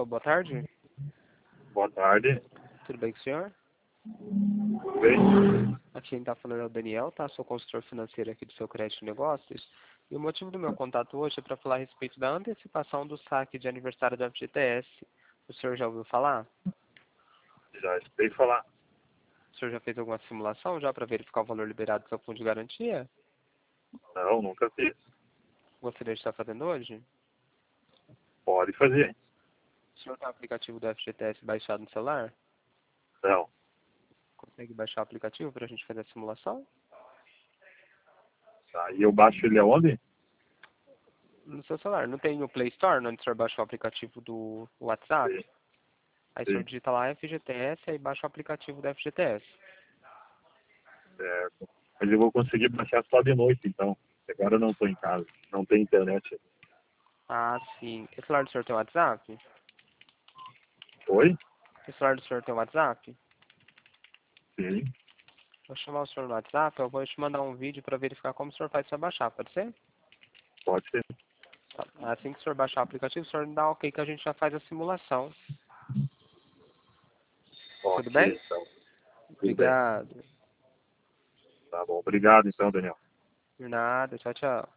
boa tarde. Boa tarde. Tudo bem com o senhor? Tudo bem? Aqui quem está falando é o Daniel, tá? Sou consultor financeiro aqui do seu Crédito Negócios. E o motivo do meu contato hoje é para falar a respeito da antecipação do saque de aniversário da FGTS. O senhor já ouviu falar? Já escutei falar. O senhor já fez alguma simulação já para verificar o valor liberado do seu fundo de garantia? Não, nunca fiz. Gostaria de estar fazendo hoje? Pode fazer. O senhor tem o aplicativo do FGTS baixado no celular? Não. Consegue baixar o aplicativo para a gente fazer a simulação? Tá. E eu baixo ele aonde? No seu celular. Não tem no Play Store, onde o senhor baixa o aplicativo do WhatsApp? Sim. Aí o senhor Sim. digita lá FGTS, aí baixa o aplicativo do FGTS. Certo. Mas eu vou conseguir baixar só de noite, então. Agora eu não estou em casa. Não tem internet. Ah, sim. Esse celular do senhor tem WhatsApp? Oi? Esse celular do senhor tem WhatsApp? Sim. Vou chamar o senhor no WhatsApp, eu vou te mandar um vídeo para verificar como o senhor faz para baixar, pode ser? Pode ser. Tá. Assim que o senhor baixar o aplicativo, o senhor dá ok que a gente já faz a simulação. Tudo Ok, bem? então. Tudo bem. Obrigado. Tá bom. Obrigado, então, Daniel. Por nada, tchau, tchau.